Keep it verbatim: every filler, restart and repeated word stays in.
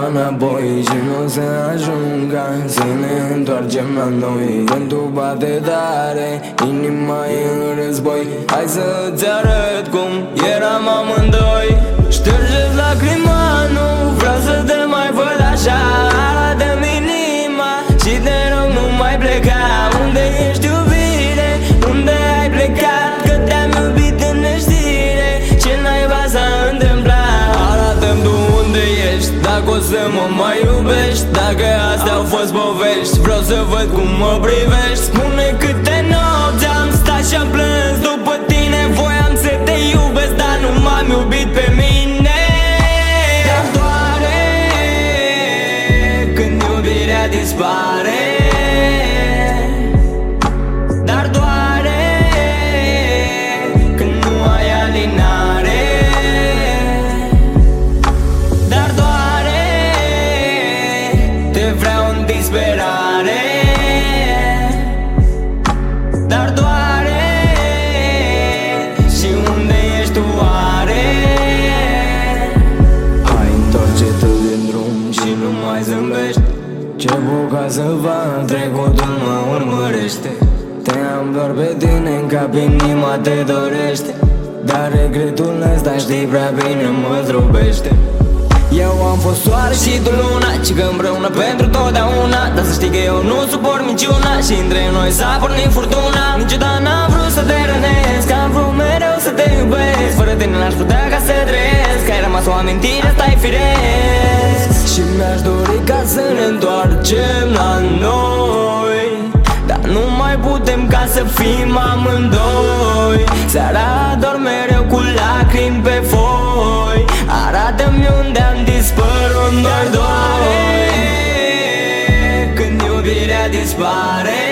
înapoi și nu o să ajungă să ne întoarcem la noi. Vântul bate tare, inima e în război. Hai să-ți arăt cum eram amândoi. Ștergeți lacrima, nu vreau să te mai văd așa. Arată-mi inima și te rog nu mai pleca. Unde ești, iubire? Unde ai plecat? Că te-am iubit în neștire. Ce naiba s-a întâmplat? Arată-mi tu unde ești, dacă o să mă mai iubești. Dacă astea au fost povești, vreau să văd cum mă privești. Spune câte nopți am stat și-am plâns după tine. Voiam să te iubesc, dar nu m-am iubit pe mine. Dar doare când iubirea dispare. Dar doare când nu ai alinare. Dar doare, te vreau în disperare. Dar doare, și unde ești tu oare? Hai, întoarce-te din drum și nu mai zâmbești. Ce buca să fac, trecutul mă urmărește. Te am doar pe tine în cap, inima te dorește. Dar regretul ăsta știi prea bine mă zdrobește. Eu am fost soare și tu luna, ci că împreună pentru totdeauna. Dar să știi că eu nu suport minciuna și între noi s-a pornit furtuna. Niciodată n-am vrut să te rănesc, am vrut mereu să te iubesc. Fără tine n-aș putea ca să trăiesc, că ai rămas o amintire, asta-i firesc. Și mi-aș dori ca să ne întoarcem la noi, dar nu mai putem ca să fim amândoi. Seara dorm mereu cu lacrimi pe foi. Arată-mi unde am dispărut noi doi. Când iubirea dispare.